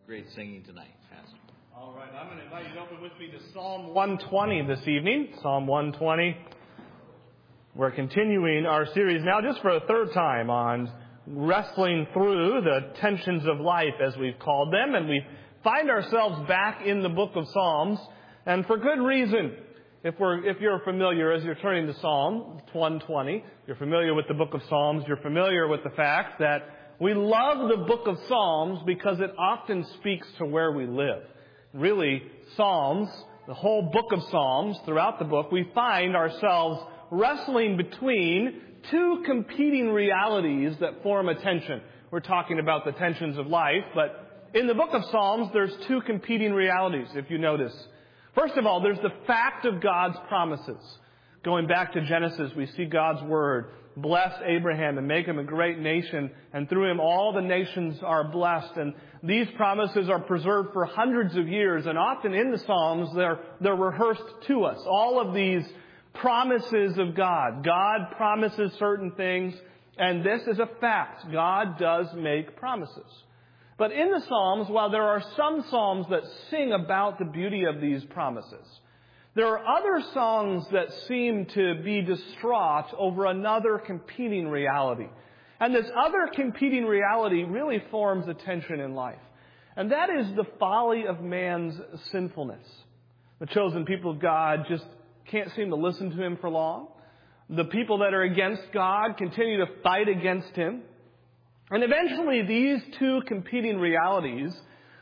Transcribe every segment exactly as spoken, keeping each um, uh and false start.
great singing tonight, Pastor. All right, I'm going to invite you to open with me to Psalm one twenty this evening. Psalm one twenty. We're continuing our series now just for a third time on wrestling through the tensions of life, as we've called them. And we find ourselves back in the book of Psalms, and for good reason. If we're, if you're familiar, as you're turning to Psalm one twenty, you're familiar with the book of Psalms, you're familiar with the fact that we love the book of Psalms because it often speaks to where we live. Really, Psalms, the whole book of Psalms, throughout the book, we find ourselves wrestling between two competing realities that form a tension. We're talking about the tensions of life, but in the book of Psalms, there's two competing realities, if you notice. First of all, there's the fact of God's promises. Going back to Genesis, we see God's word bless Abraham and make him a great nation, and through him all the nations are blessed. And these promises are preserved for hundreds of years, and often in the Psalms they're, they're rehearsed to us. All of these promises of God. God promises certain things, and this is a fact. God does make promises. But in the Psalms, while there are some Psalms that sing about the beauty of these promises, there are other songs that seem to be distraught over another competing reality. And this other competing reality really forms a tension in life. And that is the folly of man's sinfulness. The chosen people of God just can't seem to listen to him for long. The people that are against God continue to fight against him. And eventually these two competing realities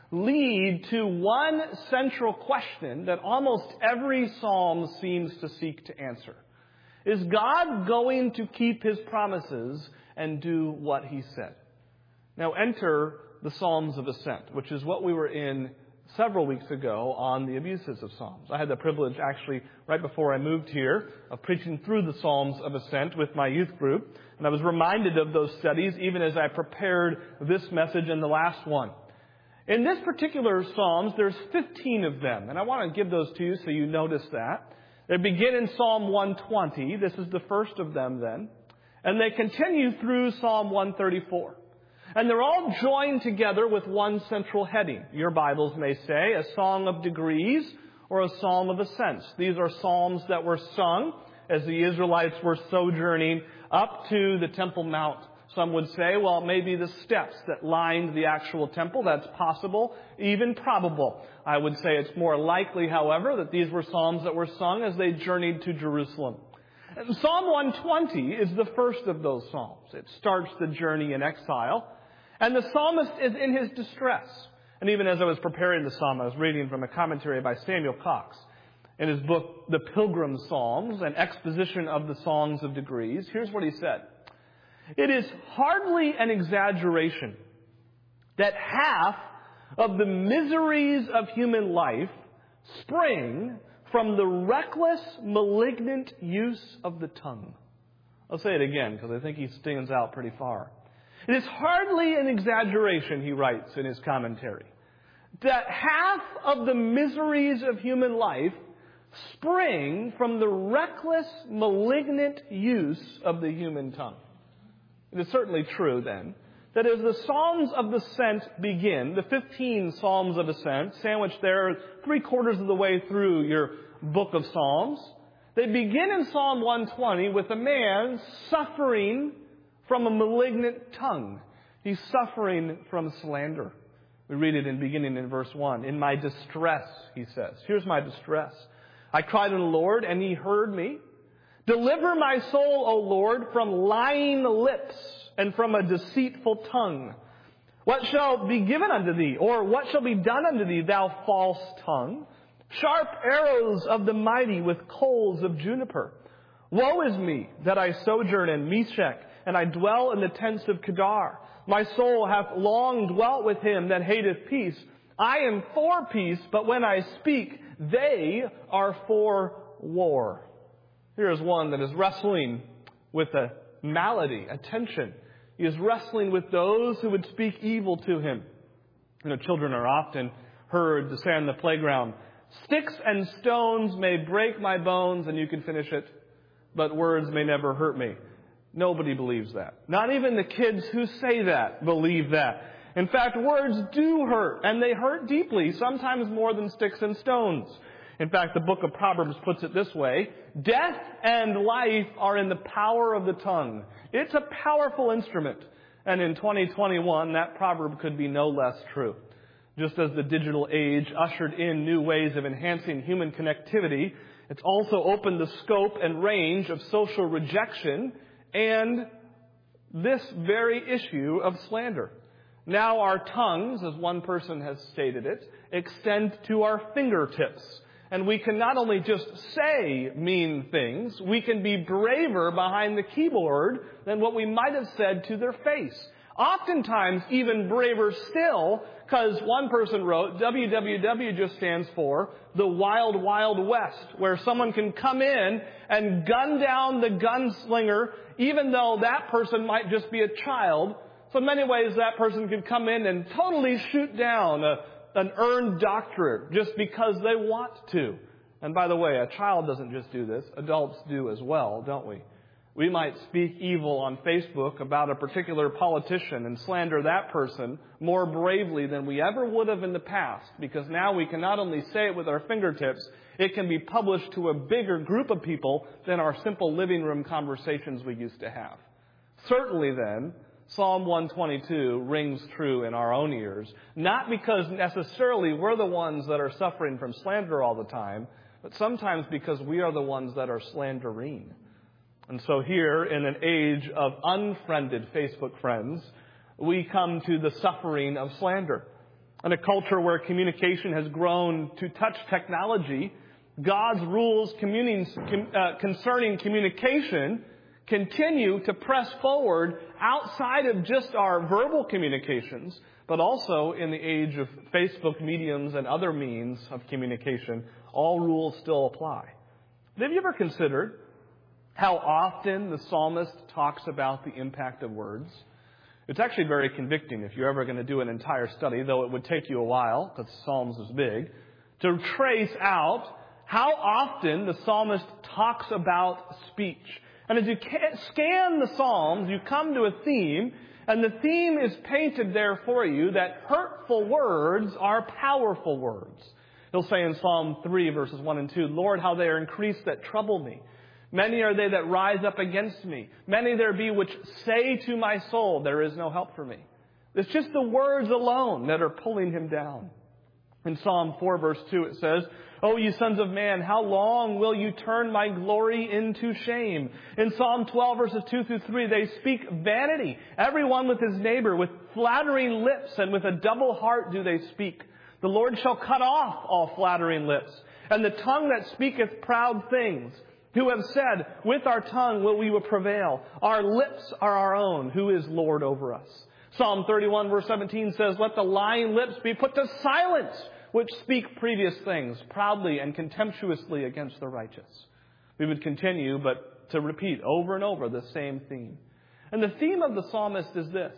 lead to one central question that almost every psalm seems to seek to answer. Is God going to keep his promises and do what he said? Now enter the Psalms of Ascent, which is what we were in several weeks ago on the abuses of Psalms. I had the privilege, actually, right before I moved here, of preaching through the Psalms of Ascent with my youth group. And I was reminded of those studies even as I prepared this message and the last one. In this particular Psalms, there's fifteen of them. And I want to give those to you so you notice that. They begin in Psalm one twenty. This is the first of them then. And they continue through Psalm one thirty-four. And they're all joined together with one central heading. Your Bibles may say a song of degrees or a psalm of ascents. These are psalms that were sung as the Israelites were sojourning up to the Temple Mount. Some would say, well, maybe the steps that lined the actual temple. That's possible, even probable. I would say it's more likely, however, that these were psalms that were sung as they journeyed to Jerusalem. And Psalm one twenty is the first of those psalms. It starts the journey in exile. And the psalmist is in his distress. And even as I was preparing the psalm, I was reading from a commentary by Samuel Cox in his book, The Pilgrim Psalms, an exposition of the songs of degrees. Here's what he said. It is hardly an exaggeration that half of the miseries of human life spring from the reckless, malignant use of the tongue. I'll say it again because I think he stands out pretty far. It is hardly an exaggeration, he writes in his commentary, that half of the miseries of human life spring from the reckless, malignant use of the human tongue. It is certainly true, then, that as the Psalms of Ascent begin, the fifteen Psalms of Ascent, sandwiched there three quarters of the way through your book of Psalms, they begin in Psalm one twenty with a man suffering from a malignant tongue. He's suffering from slander. We read it in beginning in verse one. In my distress, he says. Here's my distress. I cried to the Lord, and he heard me. Deliver my soul, O Lord, from lying lips and from a deceitful tongue. What shall be given unto thee? Or what shall be done unto thee, thou false tongue? Sharp arrows of the mighty with coals of juniper. Woe is me that I sojourn in Meshech, and I dwell in the tents of Kedar. My soul hath long dwelt with him that hateth peace. I am for peace, but when I speak, they are for war. Here is one that is wrestling with a malady, a tension. He is wrestling with those who would speak evil to him. You know, children are often heard to say on the playground, sticks and stones may break my bones, and you can finish it, but words may never hurt me. Nobody believes that. Not even the kids who say that believe that. In fact, words do hurt, and they hurt deeply, sometimes more than sticks and stones. In fact, the book of Proverbs puts it this way: death and life are in the power of the tongue. It's a powerful instrument. And in twenty twenty-one, that proverb could be no less true. Just as the digital age ushered in new ways of enhancing human connectivity, it's also opened the scope and range of social rejection and this very issue of slander. Now our tongues, as one person has stated it, extend to our fingertips. And we can not only just say mean things, we can be braver behind the keyboard than what we might have said to their face. Oftentimes, even braver still, because one person wrote, W W W just stands for the Wild Wild West, where someone can come in and gun down the gunslinger, even though that person might just be a child. So in many ways, that person could come in and totally shoot down a an earned doctorate just because they want to. And by the way, a child doesn't just do this. Adults do as well, don't we? We might speak evil on Facebook about a particular politician and slander that person more bravely than we ever would have in the past, because now we can not only say it with our fingertips, it can be published to a bigger group of people than our simple living room conversations we used to have. Certainly then, Psalm one twenty-two rings true in our own ears, not because necessarily we're the ones that are suffering from slander all the time, but sometimes because we are the ones that are slandering. And so here, in an age of unfriended Facebook friends, we come to the suffering of slander. In a culture where communication has grown to touch technology, God's rules communing, uh, concerning communication continue to press forward outside of just our verbal communications, but also in the age of Facebook mediums and other means of communication. All rules still apply. Have you ever considered how often the psalmist talks about the impact of words? It's actually very convicting if you're ever going to do an entire study, though it would take you a while, because Psalms is big, to trace out how often the psalmist talks about speech. And as you scan the Psalms, you come to a theme, and the theme is painted there for you that hurtful words are powerful words. He'll say in Psalm three, verses one and two, Lord, how they are increased that trouble me. Many are they that rise up against me. Many there be which say to my soul, there is no help for me. It's just the words alone that are pulling him down. In Psalm four, verse two, it says, O you sons of man, how long will you turn my glory into shame? In Psalm twelve, verses two through three, they speak vanity, everyone with his neighbor, with flattering lips, and with a double heart do they speak. The Lord shall cut off all flattering lips, and the tongue that speaketh proud things, who have said, with our tongue will we prevail. Our lips are our own. Who is Lord over us? Psalm thirty-one, verse seventeen says, let the lying lips be put to silence, which speak previous things proudly and contemptuously against the righteous. We would continue, but to repeat over and over the same theme. And the theme of the psalmist is this: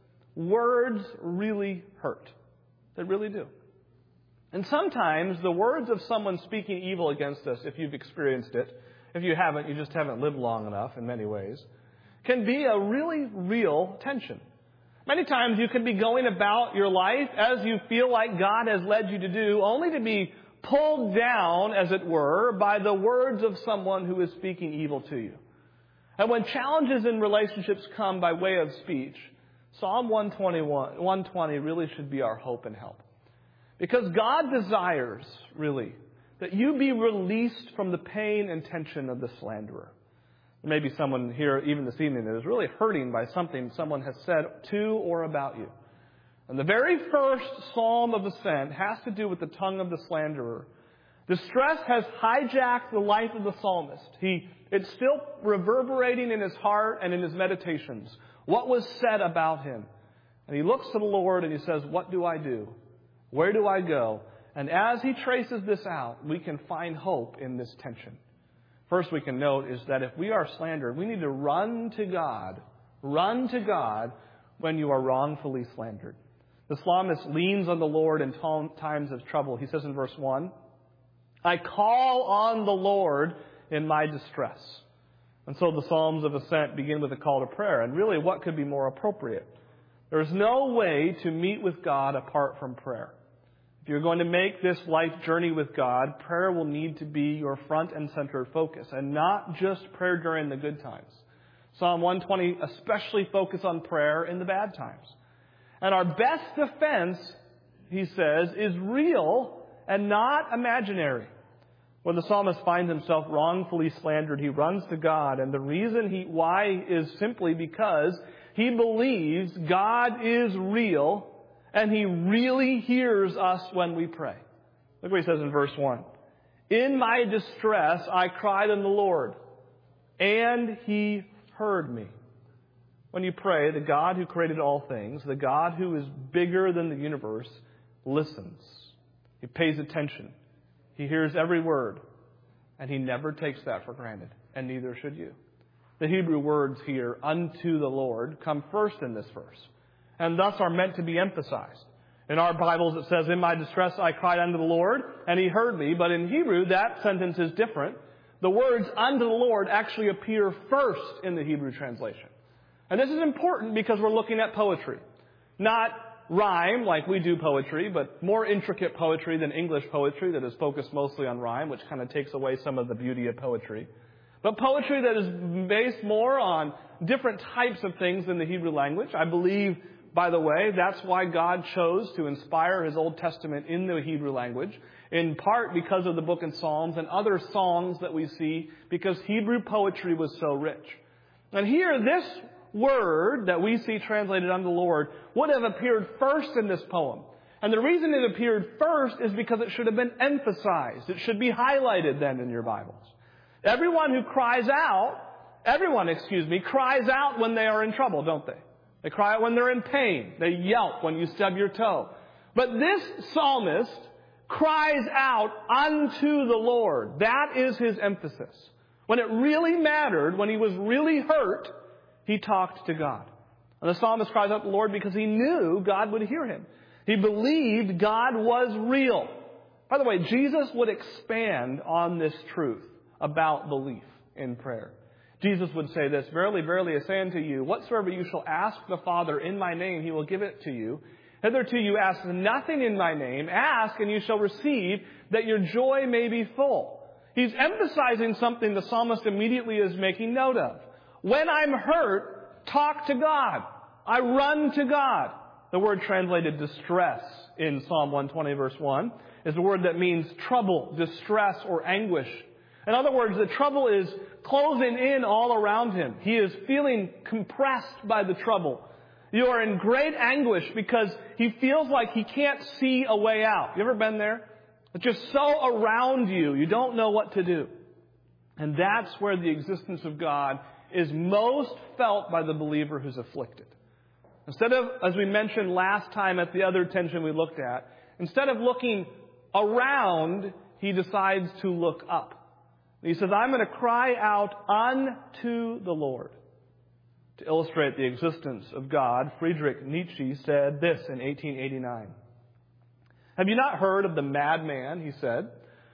words really hurt. They really do. And sometimes the words of someone speaking evil against us, if you've experienced it, if you haven't, you just haven't lived long enough in many ways, can be a really real tension. Many times you can be going about your life as you feel like God has led you to do, only to be pulled down, as it were, by the words of someone who is speaking evil to you. And when challenges in relationships come by way of speech, Psalm one twenty-one, one twenty really should be our hope and help. Because God desires, really, that you be released from the pain and tension of the slanderer. Maybe someone here, even this evening, that is really hurting by something someone has said to or about you. And the very first psalm of ascent has to do with the tongue of the slanderer. Distress has hijacked the life of the psalmist. He, it's still reverberating in his heart and in his meditations. What was said about him? And he looks to the Lord and he says, what do I do? Where do I go? And as he traces this out, we can find hope in this tension. First we can note is that if we are slandered, we need to run to God. Run to God when you are wrongfully slandered. The psalmist leans on the Lord in times of trouble. He says in verse one, I call on the Lord in my distress. And so the Psalms of Ascent begin with a call to prayer. And really, what could be more appropriate? There's no way to meet with God apart from prayer. If you're going to make this life journey with God, prayer will need to be your front and center focus, and not just prayer during the good times. Psalm one twenty especially focuses on prayer in the bad times. And our best defense, he says, is real and not imaginary. When the psalmist finds himself wrongfully slandered, he runs to God. And the reason he why is simply because he believes God is real and he really hears us when we pray. Look what he says in verse one. In my distress, I cried unto the Lord, and he heard me. When you pray, the God who created all things, the God who is bigger than the universe, listens. He pays attention. He hears every word. And he never takes that for granted. And neither should you. The Hebrew words here, unto the Lord, come first in this verse. And thus are meant to be emphasized. In our Bibles it says, in my distress I cried unto the Lord, and he heard me. But in Hebrew that sentence is different. The words unto the Lord actually appear first in the Hebrew translation. And this is important because we're looking at poetry. Not rhyme like we do poetry, but more intricate poetry than English poetry that is focused mostly on rhyme, which kind of takes away some of the beauty of poetry. But poetry that is based more on different types of things in the Hebrew language. I believe, by the way, that's why God chose to inspire his Old Testament in the Hebrew language, in part because of the book of Psalms and other songs that we see, because Hebrew poetry was so rich. And here, this word that we see translated unto the Lord would have appeared first in this poem. And the reason it appeared first is because it should have been emphasized. It should be highlighted then in your Bibles. Everyone who cries out, everyone, excuse me, cries out when they are in trouble, don't they? They cry out when they're in pain. They yelp when you stub your toe. But this psalmist cries out unto the Lord. That is his emphasis. When it really mattered, when he was really hurt, he talked to God. And the psalmist cries out to the Lord because he knew God would hear him. He believed God was real. By the way, Jesus would expand on this truth about belief in prayer. Jesus would say this, verily, verily, I say unto you, whatsoever you shall ask the Father in my name, he will give it to you. Hitherto you ask nothing in my name. Ask and you shall receive, that your joy may be full. He's emphasizing something the psalmist immediately is making note of. When I'm hurt, talk to God. I run to God. The word translated distress in Psalm one twenty verse one is a word that means trouble, distress, or anguish. In other words, the trouble is closing in all around him. He is feeling compressed by the trouble. You are in great anguish because he feels like he can't see a way out. You ever been there? It's just so around you, you don't know what to do. And that's where the existence of God is most felt by the believer who's afflicted. Instead of, as we mentioned last time at the other tension we looked at, instead of looking around, he decides to look up. He says, I'm going to cry out unto the Lord. To illustrate the existence of God, Friedrich Nietzsche said this in eighteen eighty-nine. Have you not heard of the madman, he said,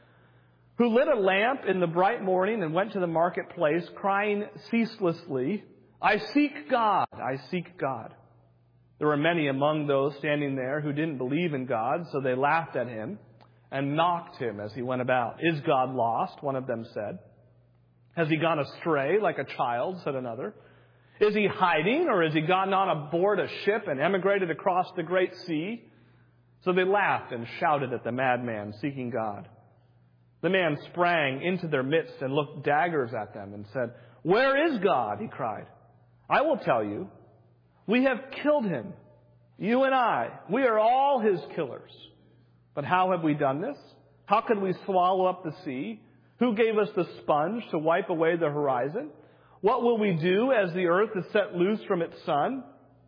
who lit a lamp in the bright morning and went to the marketplace crying ceaselessly, I seek God, I seek God. There were many among those standing there who didn't believe in God, so they laughed at him and mocked him as he went about. Is God lost? One of them said. Has he gone astray like a child? Said another. Is he hiding, or has he gone on aboard a ship and emigrated across the great sea? So they laughed and shouted at the madman seeking God. The man sprang into their midst and looked daggers at them and said, Where is God? He cried. I will tell you. We have killed him, you and I. We are all his killers. But how have we done this? How could we swallow up the sea? Who gave us the sponge to wipe away the horizon? What will we do as the earth is set loose from its sun?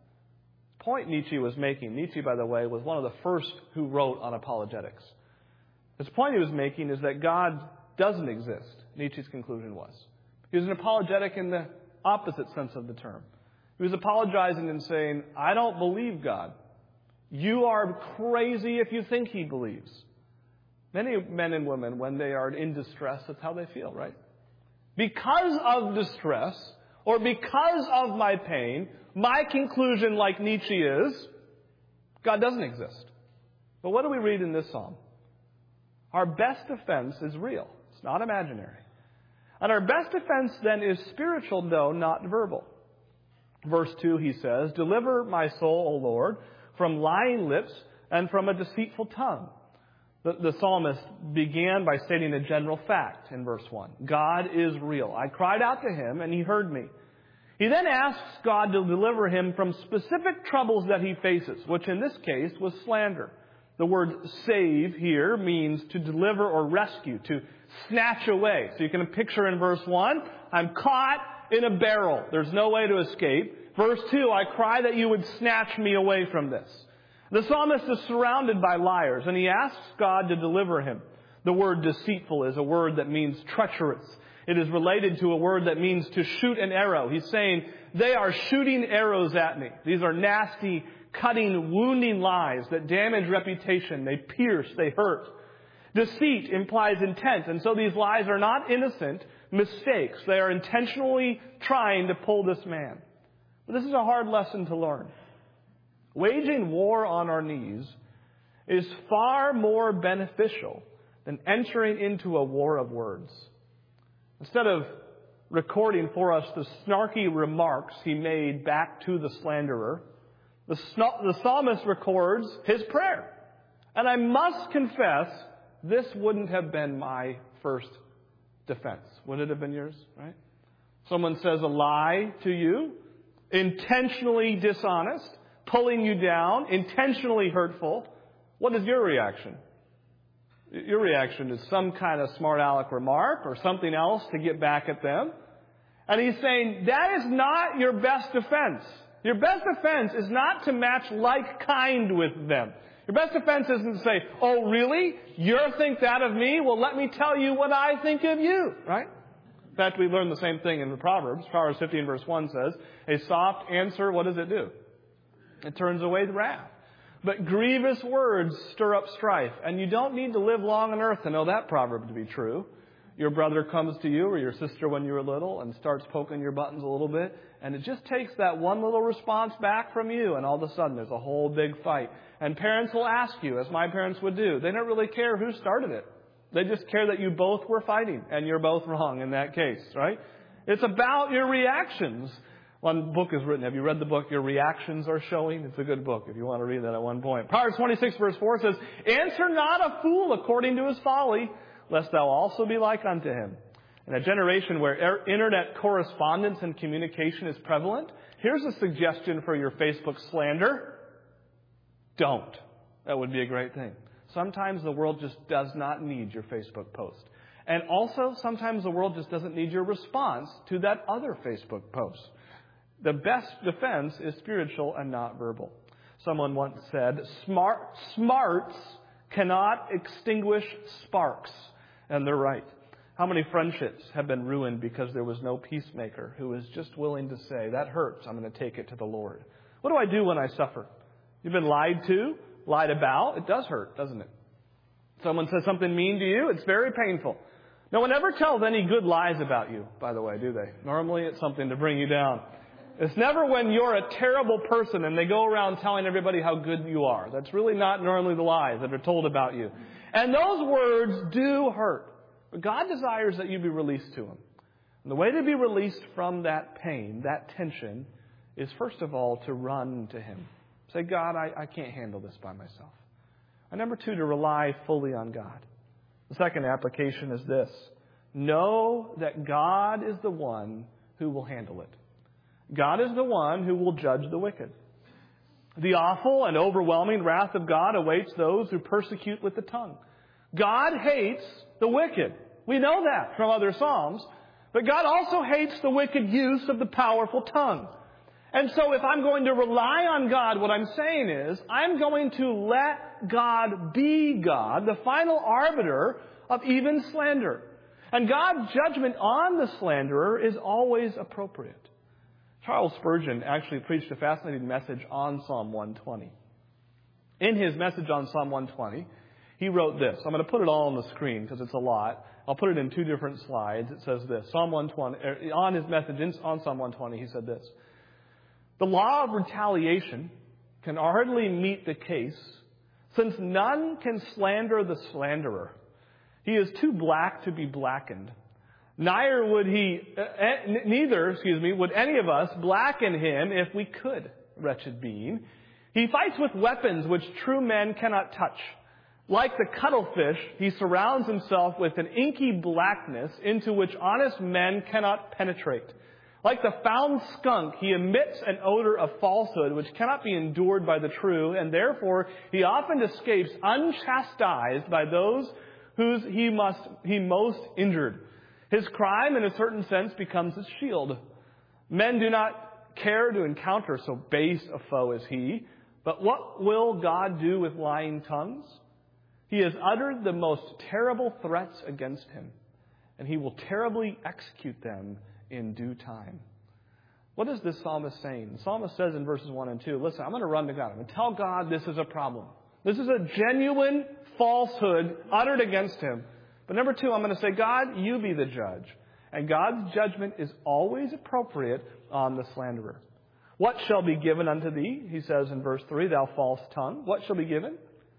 The point Nietzsche was making, Nietzsche, by the way, was one of the first who wrote on apologetics. His point he was making is that God doesn't exist, Nietzsche's conclusion was. He was an apologetic in the opposite sense of the term. He was apologizing and saying, I don't believe God. You are crazy if you think he believes. Many men and women, when they are in distress, that's how they feel, right? Because of distress, or because of my pain, My conclusion, like Nietzsche, is God doesn't exist. But what do we read in this psalm? Our best defense is real. It's not imaginary. And our best defense then is spiritual, though not verbal. Verse two, he says, "Deliver my soul, O Lord, from lying lips and from a deceitful tongue." The, the psalmist began by stating a general fact in verse one. God is real. I cried out to him, and he heard me. He then asks God to deliver him from specific troubles that he faces, which in this case was slander. The word save here means to deliver or rescue, to snatch away. So you can picture in verse one, I'm caught in a barrel. There's no way to escape. Verse two, I cry that you would snatch me away from this. The psalmist is surrounded by liars, and he asks God to deliver him. The word deceitful is a word that means treacherous. It is related to a word that means to shoot an arrow. He's saying, they are shooting arrows at me. These are nasty, cutting, wounding lies that damage reputation. They pierce, they hurt. Deceit implies intent, and so these lies are not innocent mistakes. They are intentionally trying to pull this man. But this is a hard lesson to learn. Waging war on our knees is far more beneficial than entering into a war of words. Instead of recording for us the snarky remarks he made back to the slanderer, the, the psalmist records his prayer. And I must confess, this wouldn't have been my first defense. Would it have been yours, right? Someone says a lie to you, intentionally dishonest, pulling you down, intentionally hurtful. What is your reaction? Your reaction is some kind of smart aleck remark or something else to get back at them. And he's saying that is not your best defense. Your best defense is not to match like kind with them. Your best defense isn't to say, oh, really? You think that of me? Well, let me tell you what I think of you, right? In fact, we learn the same thing in the Proverbs. Proverbs fifteen verse one says, a soft answer, what does it do? It turns away the wrath. But grievous words stir up strife. And you don't need to live long on earth to know that proverb to be true. Your brother comes to you or your sister when you were little and starts poking your buttons a little bit. And it just takes that one little response back from you. And all of a sudden there's a whole big fight. And parents will ask you, as my parents would do. They don't really care who started it. They just care that you both were fighting. And you're both wrong in that case, right? It's about your reactions. One book is written. Have you read the book, Your Reactions Are Showing? It's a good book if you want to read that at one point. Proverbs twenty-six verse four says, answer not a fool according to his folly, lest thou also be like unto him. In a generation where internet correspondence and communication is prevalent, here's a suggestion for your Facebook slander. Don't. That would be a great thing. Sometimes the world just does not need your Facebook post. And also, sometimes the world just doesn't need your response to that other Facebook post. The best defense is spiritual and not verbal. Someone once said, Smart, smarts cannot extinguish sparks. And they're right. How many friendships have been ruined because there was no peacemaker who was just willing to say, that hurts, I'm going to take it to the Lord. What do I do when I suffer? You've been lied to, lied about. It does hurt, doesn't it? Someone says something mean to you, it's very painful. No one ever tells any good lies about you, by the way, do they? Normally it's something to bring you down. It's never when you're a terrible person and they go around telling everybody how good you are. That's really not normally the lies that are told about you. And those words do hurt. But God desires that you be released to Him. And the way to be released from that pain, that tension, is first of all to run to Him. Say, God, I, I can't handle this by myself. And number two, to rely fully on God. The second application is this. Know that God is the one who will handle it. God is the one who will judge the wicked. The awful and overwhelming wrath of God awaits those who persecute with the tongue. God hates the wicked. We know that from other Psalms. But God also hates the wicked use of the powerful tongue. And so if I'm going to rely on God, what I'm saying is, I'm going to let God be God, the final arbiter of even slander. And God's judgment on the slanderer is always appropriate. Charles Spurgeon actually preached a fascinating message on Psalm one twenty. In his message on Psalm one twenty, he wrote this. I'm going to put it all on the screen because it's a lot. I'll put it in two different slides. It says this. Psalm one twenty, on his message on Psalm one twenty, he said this. The law of retaliation can hardly meet the case, since none can slander the slanderer. He is too black to be blackened. Neither would he, uh, neither, excuse me, would any of us blacken him if we could, wretched being. He fights with weapons which true men cannot touch. Like the cuttlefish, he surrounds himself with an inky blackness into which honest men cannot penetrate. Like the foul skunk, he emits an odor of falsehood which cannot be endured by the true, and therefore he often escapes unchastised by those whose he must he most injured. His crime, in a certain sense, becomes his shield. Men do not care to encounter so base a foe as he, but what will God do with lying tongues? He has uttered the most terrible threats against him, and he will terribly execute them in due time. What is this psalmist saying? The psalmist says in verses one and two, listen, I'm going to run to God. I'm going to tell God this is a problem. This is a genuine falsehood uttered against him. But number two, I'm going to say, God, you be the judge. And God's judgment is always appropriate on the slanderer. What shall be given unto thee? He says in verse three, thou false tongue. What shall be given?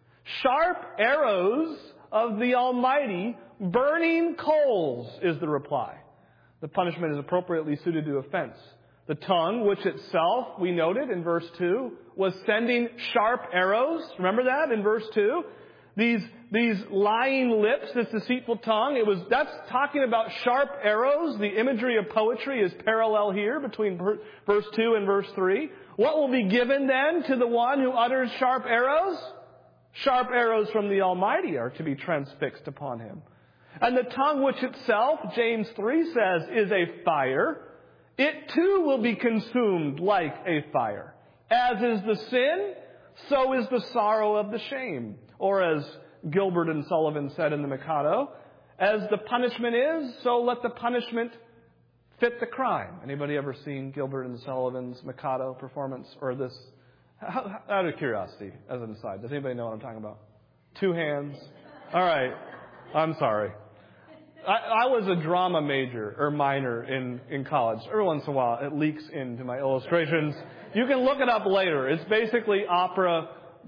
Sharp arrows of the Almighty, burning coals, is the reply. The punishment is appropriately suited to offense. The tongue, which itself, we noted in verse two, was sending sharp arrows. Remember that in verse two? These, these lying lips, this deceitful tongue, it was, that's talking about sharp arrows. The imagery of poetry is parallel here between verse two and verse three. What will be given then to the one who utters sharp arrows? Sharp arrows from the Almighty are to be transfixed upon him. And the tongue which itself, James three says, is a fire, it too will be consumed like a fire. As is the sin, so is the sorrow of the shame. Or as Gilbert and Sullivan said in the Mikado, as the punishment is, so let the punishment fit the crime. Anybody ever seen Gilbert and Sullivan's Mikado performance? Or this, out of curiosity, as an aside, does anybody know what I'm talking about? Two hands. All right. I'm sorry. I, I was a drama major or minor in, in college. Every once in a while, it leaks into my illustrations. You can look it up later. It's basically opera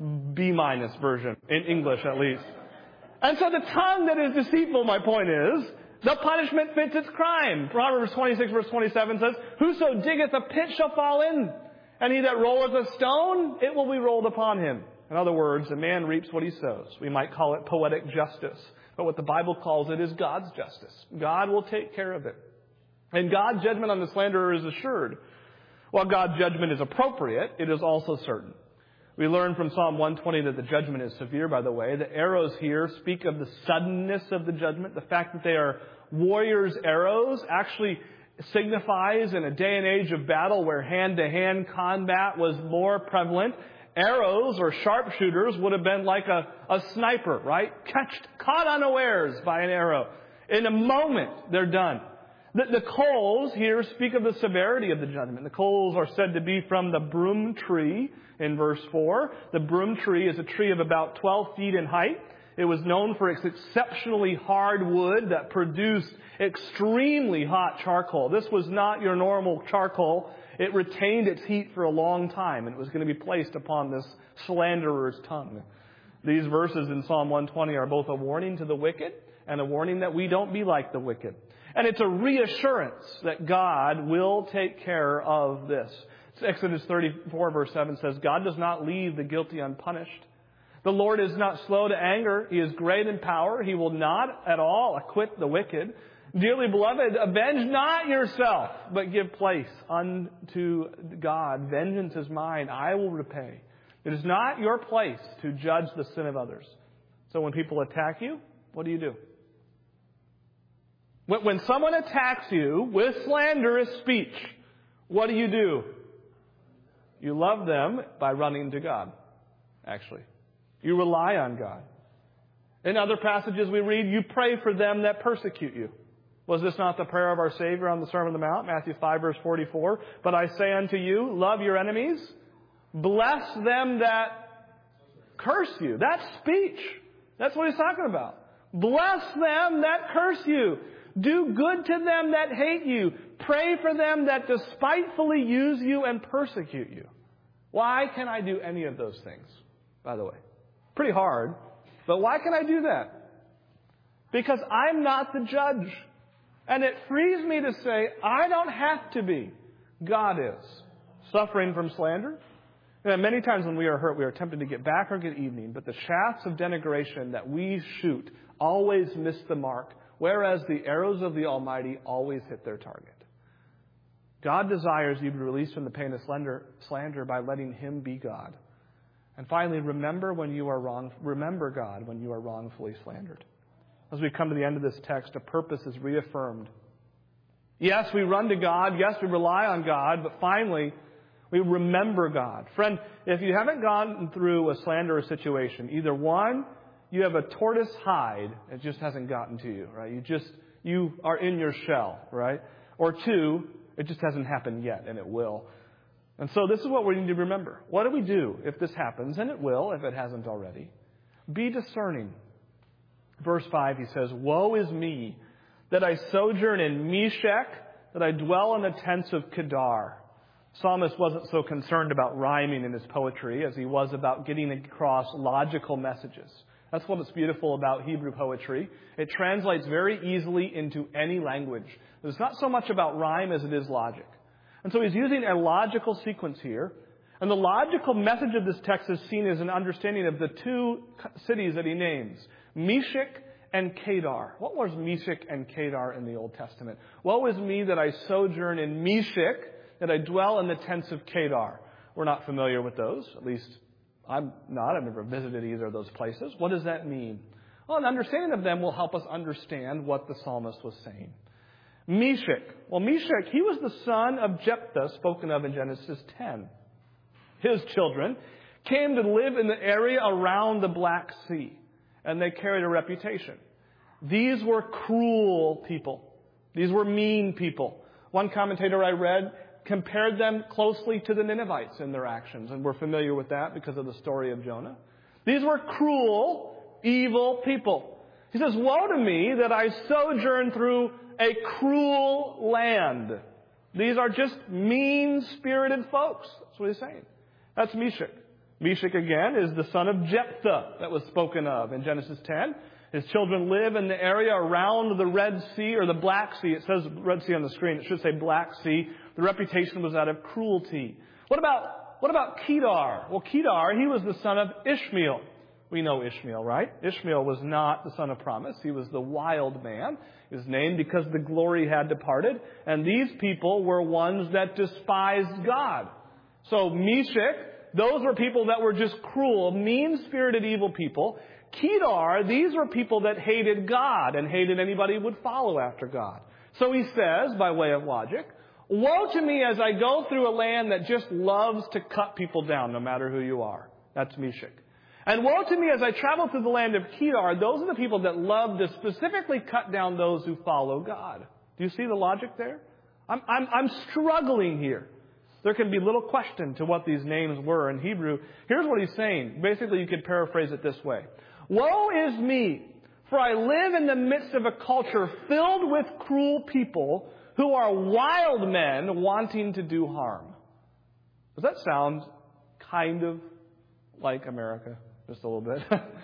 B minus version, in English at least. And so the tongue that is deceitful, my point is, the punishment fits its crime. Proverbs twenty-six verse twenty-seven says, whoso diggeth a pit shall fall in, and he that rolleth a stone, it will be rolled upon him. In other words, a man reaps what he sows. We might call it poetic justice. But what the Bible calls it is God's justice. God will take care of it. And God's judgment on the slanderer is assured. While God's judgment is appropriate, it is also certain. We learn from Psalm one twenty that the judgment is severe, by the way. The arrows here speak of the suddenness of the judgment. The fact that they are warriors' arrows actually signifies in a day and age of battle where hand-to-hand combat was more prevalent. Arrows or sharpshooters would have been like a, a sniper, right? Catched, caught unawares by an arrow. In a moment, they're done. The, the coals here speak of the severity of the judgment. The coals are said to be from the broom tree in verse four. The broom tree is a tree of about twelve feet in height. It was known for its exceptionally hard wood that produced extremely hot charcoal. This was not your normal charcoal. It retained its heat for a long time, and it was going to be placed upon this slanderer's tongue. These verses in Psalm one twenty are both a warning to the wicked and a warning that we don't be like the wicked. And it's a reassurance that God will take care of this. Exodus thirty-four verse seven says, God does not leave the guilty unpunished. The Lord is not slow to anger. He is great in power. He will not at all acquit the wicked. Dearly beloved, avenge not yourself, but give place unto God. Vengeance is mine. I will repay. It is not your place to judge the sin of others. So when people attack you, what do you do? When someone attacks you with slanderous speech, what do you do? You love them by running to God, actually. You rely on God. In other passages we read, you pray for them that persecute you. Was this not the prayer of our Savior on the Sermon on the Mount? Matthew five verse forty-four. But I say unto you, love your enemies. Bless them that curse you. That's speech. That's what he's talking about. Bless them that curse you. Do good to them that hate you. Pray for them that despitefully use you and persecute you. Why can I do any of those things, by the way? Pretty hard, but why can I do that? Because I'm not the judge. And it frees me to say, I don't have to be. God is. Suffering from slander? And many times when we are hurt, we are tempted to get back or get even. But the shafts of denigration that we shoot always miss the mark, whereas the arrows of the Almighty always hit their target. God desires you to be released from the pain of slander, slander by letting Him be God. And finally, remember when you are wrong. Remember God when you are wrongfully slandered. As we come to the end of this text, a purpose is reaffirmed. Yes, we run to God. Yes, we rely on God. But finally, we remember God. Friend, if you haven't gone through a slanderous situation, either one, you have a tortoise hide. It just hasn't gotten to you, right? You just, you are in your shell, right? Or two, it just hasn't happened yet, and it will. And so this is what we need to remember. What do we do if this happens? And it will, if it hasn't already. Be discerning. Verse five, he says, Woe is me, that I sojourn in Meshech, that I dwell in the tents of Kedar. Psalmist wasn't so concerned about rhyming in his poetry as he was about getting across logical messages. That's what's beautiful about Hebrew poetry. It translates very easily into any language. It's not so much about rhyme as it is logic. And so he's using a logical sequence here. And the logical message of this text is seen as an understanding of the two cities that he names, Meshech and Kedar. What was Meshech and Kedar in the Old Testament? Woe is me that I sojourn in Meshech, that I dwell in the tents of Kedar. We're not familiar with those. At least I'm not. I've never visited either of those places. What does that mean? Well, an understanding of them will help us understand what the psalmist was saying. Meshech. Well, Meshech, he was the son of Jephthah, spoken of in Genesis ten. His children came to live in the area around the Black Sea, and they carried a reputation. These were cruel people. These were mean people. One commentator I read compared them closely to the Ninevites in their actions, and we're familiar with that because of the story of Jonah. These were cruel, evil people. He says, Woe to me that I sojourn through a cruel land. These are just mean-spirited folks. That's what he's saying. That's Meshech. Meshech, again, is the son of Jephthah that was spoken of in Genesis ten. His children live in the area around the Red Sea or the Black Sea. It says Red Sea on the screen. It should say Black Sea. The reputation was that of cruelty. What about, what about Kedar? Well, Kedar, he was the son of Ishmael. We know Ishmael, right? Ishmael was not the son of promise. He was the wild man. He was named because the glory had departed. And these people were ones that despised God. So Meshech, those were people that were just cruel, mean-spirited, evil people. Kedar, these were people that hated God and hated anybody who would follow after God. So he says, by way of logic, Woe to me as I go through a land that just loves to cut people down, no matter who you are. That's Meshech. And woe to me as I travel through the land of Kedar. Those are the people that love to specifically cut down those who follow God. Do you see the logic there? I'm, I'm, I'm struggling here. There can be little question to what these names were in Hebrew. Here's what he's saying. Basically, you could paraphrase it this way. Woe is me, for I live in the midst of a culture filled with cruel people who are wild men wanting to do harm. Does that sound kind of like America? Just a little bit.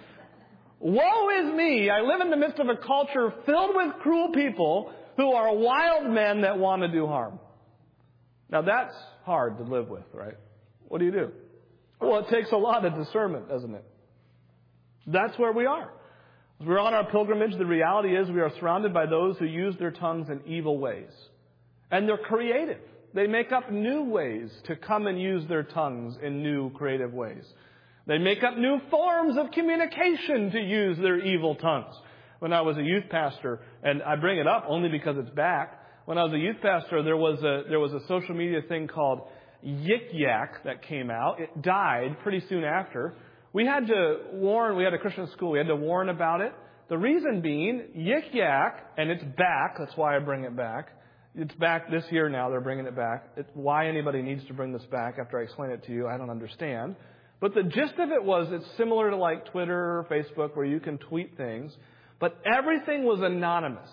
Woe is me! I live in the midst of a culture filled with cruel people who are wild men that want to do harm. Now that's hard to live with, right? What do you do? Well, it takes a lot of discernment, doesn't it? That's where we are. As we're on our pilgrimage, the reality is we are surrounded by those who use their tongues in evil ways. And they're creative. They make up new ways to come and use their tongues in new creative ways. They make up new forms of communication to use their evil tongues. When I was a youth pastor, and I bring it up only because it's back, when I was a youth pastor, there was a there was a social media thing called Yik Yak that came out. It died pretty soon after. We had to warn, we had a Christian school, we had to warn about it. The reason being, Yik Yak, and it's back, that's why I bring it back. It's back this year now, they're bringing it back. It's why anybody needs to bring this back after I explain it to you, I don't understand. But the gist of it was it's similar to like Twitter or Facebook where you can tweet things, but everything was anonymous.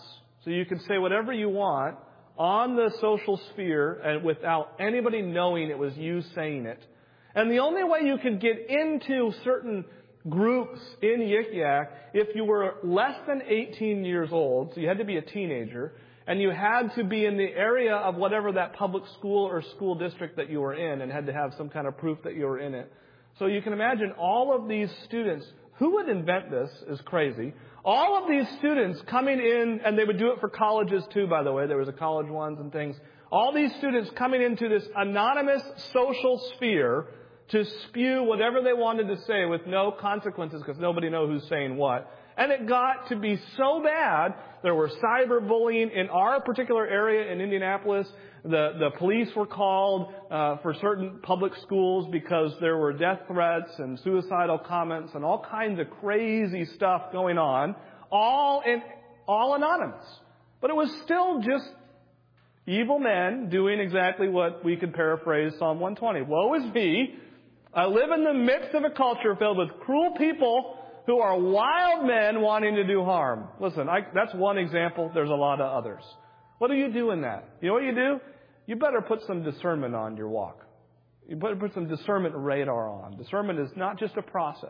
So you can say whatever you want on the social sphere and without anybody knowing it was you saying it. And the only way you could get into certain groups in Yik Yak if you were less than eighteen years old, so you had to be a teenager, and you had to be in the area of whatever that public school or school district that you were in and had to have some kind of proof that you were in it. So you can imagine all of these students, who would invent this is crazy. All of these students coming in, and they would do it for colleges too, by the way. There was a college ones and things. All these students coming into this anonymous social sphere to spew whatever they wanted to say with no consequences because nobody knows who's saying what. And it got to be so bad, there were cyberbullying in our particular area in Indianapolis. The, the police were called uh, for certain public schools because there were death threats and suicidal comments and all kinds of crazy stuff going on, all in, all anonymous. But it was still just evil men doing exactly what we could paraphrase Psalm one twenty. Woe is me. I live in the midst of a culture filled with cruel people who are wild men wanting to do harm. Listen, I, that's one example. There's a lot of others. What do you do in that? You know what you do? You better put some discernment on your walk. You better put some discernment radar on. Discernment is not just a process.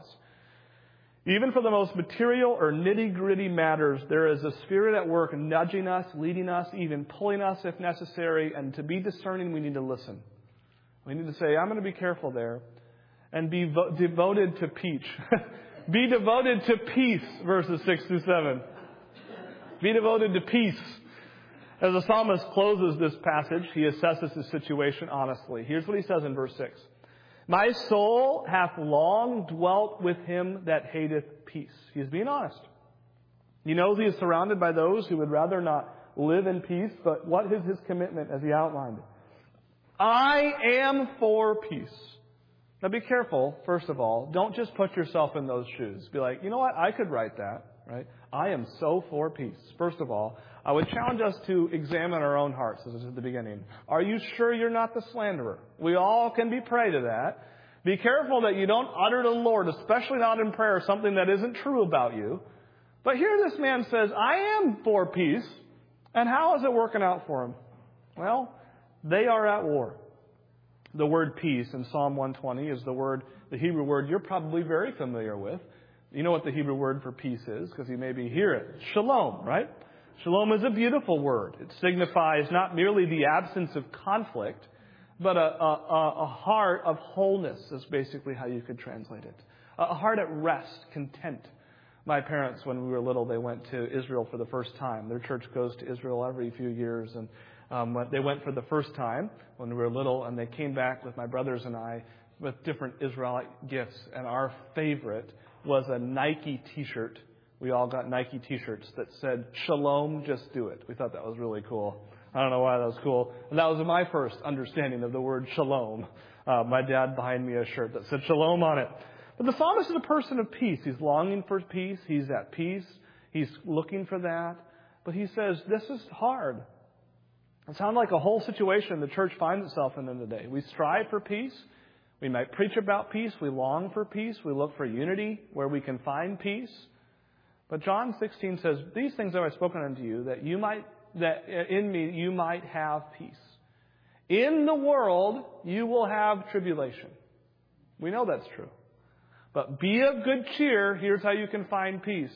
Even for the most material or nitty-gritty matters, there is a spirit at work nudging us, leading us, even pulling us if necessary. And to be discerning, we need to listen. We need to say, I'm going to be careful there. And be vo- devoted to peach. Be devoted to peace, verses six through seven. Be devoted to peace. As the psalmist closes this passage, he assesses his situation honestly. Here's what he says in verse six. My soul hath long dwelt with him that hateth peace. He's being honest. He knows he is surrounded by those who would rather not live in peace, but what is his commitment as he outlined it? I am for peace. Now be careful, first of all. Don't just put yourself in those shoes. Be like, you know what? I could write that, right? I am so for peace. First of all, I would challenge us to examine our own hearts, as I said at the beginning. Are you sure you're not the slanderer? We all can be prey to that. Be careful that you don't utter to the Lord, especially not in prayer, something that isn't true about you. But here this man says, I am for peace. And how is it working out for him? Well, they are at war. The word peace in Psalm one twenty is the word, the Hebrew word you're probably very familiar with. You know what the Hebrew word for peace is because you maybe hear it. Shalom, right? Shalom is a beautiful word. It signifies not merely the absence of conflict, but a, a, a heart of wholeness is basically how you could translate it. A heart at rest, content. My parents, when we were little, they went to Israel for the first time. Their church goes to Israel every few years, and um, they went for the first time when we were little, and they came back with my brothers and I with different Israelite gifts, and our favorite was a Nike T-shirt. We all got Nike T-shirts that said, Shalom, just do it. We thought that was really cool. I don't know why that was cool. And that was my first understanding of the word shalom. Uh, my dad behind me a shirt that said shalom on it. But the psalmist is a person of peace. He's longing for peace. He's at peace. He's looking for that. But he says, this is hard. It sounds like a whole situation the church finds itself in today. We strive for peace. We might preach about peace. We long for peace. We look for unity where we can find peace. But John sixteen says, these things have I spoken unto you, that you might, that in me you might have peace. In the world you will have tribulation. We know that's true. But be of good cheer. Here's how you can find peace.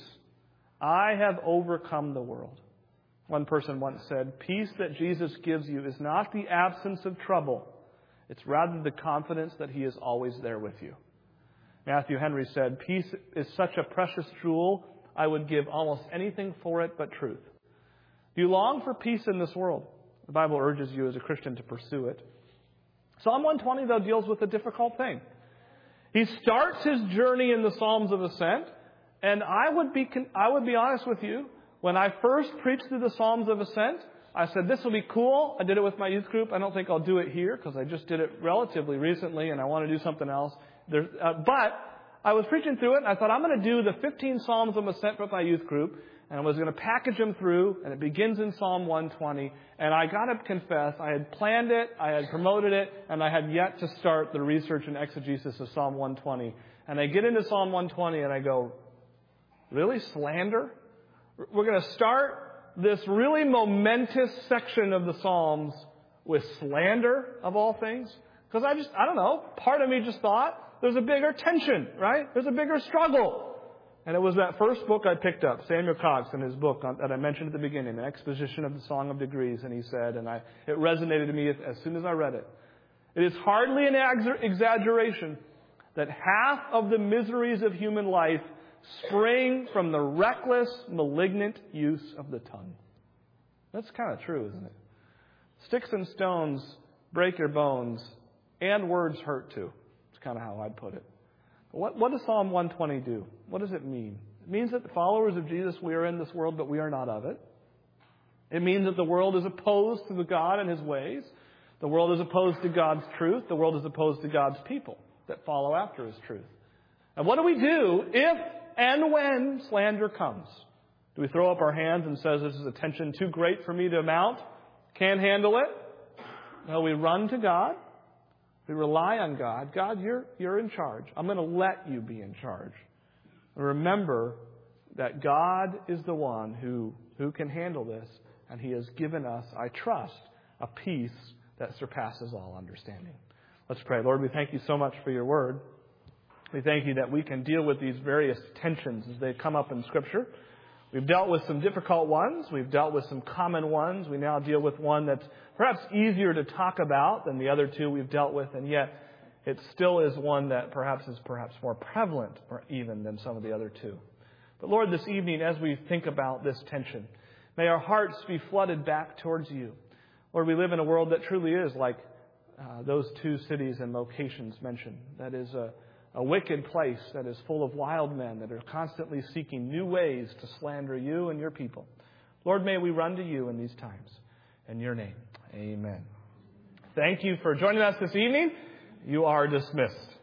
I have overcome the world. One person once said, peace that Jesus gives you is not the absence of trouble. It's rather the confidence that he is always there with you. Matthew Henry said, peace is such a precious jewel, I would give almost anything for it but truth. Do you long for peace in this world? The Bible urges you as a Christian to pursue it. Psalm one twenty, though, deals with a difficult thing. He starts his journey in the Psalms of Ascent, and I would be I would be honest with you, when I first preached through the Psalms of Ascent, I said, this will be cool. I did it with my youth group. I don't think I'll do it here because I just did it relatively recently and I want to do something else. There, uh, but I was preaching through it, and I thought, I'm going to do the fifteen Psalms of Ascent with my youth group, and I was going to package them through, and it begins in Psalm one twenty. And I got to confess, I had planned it, I had promoted it, and I had yet to start the research and exegesis of Psalm one twenty. And I get into Psalm one twenty, and I go, really? Slander? We're going to start this really momentous section of the Psalms with slander of all things? Because I just, I don't know, part of me just thought there's a bigger tension, right? There's a bigger struggle. And it was that first book I picked up, Samuel Cox, in his book on, that I mentioned at the beginning, An Exposition of the Song of Degrees. And he said, and I, it resonated to me as soon as I read it, it is hardly an exaggeration that half of the miseries of human life spring from the reckless, malignant use of the tongue. That's kind of true, isn't it? Sticks and stones break your bones, and words hurt too. That's kind of how I'd put it. What, what does Psalm one twenty do? What does it mean? It means that the followers of Jesus, we are in this world, but we are not of it. It means that the world is opposed to God and His ways. The world is opposed to God's truth. The world is opposed to God's people that follow after His truth. And what do we do if and when slander comes? Do we throw up our hands and say, this is a tension too great for me to mount? Can't handle it? No, we run to God. We rely on God. God, you're, you're in charge. I'm going to let you be in charge. And remember that God is the one who, who can handle this. And He has given us, I trust, a peace that surpasses all understanding. Let's pray. Lord, we thank you so much for your word. We thank you that we can deal with these various tensions as they come up in Scripture. We've dealt with some difficult ones. We've dealt with some common ones. We now deal with one that's perhaps easier to talk about than the other two we've dealt with, and yet it still is one that perhaps is perhaps more prevalent or even than some of the other two. But Lord, this evening, as we think about this tension, may our hearts be flooded back towards you. Lord, we live in a world that truly is like uh, those two cities and locations mentioned. That is a A wicked place that is full of wild men that are constantly seeking new ways to slander you and your people. Lord, may we run to you in these times. In your name, amen. Thank you for joining us this evening. You are dismissed.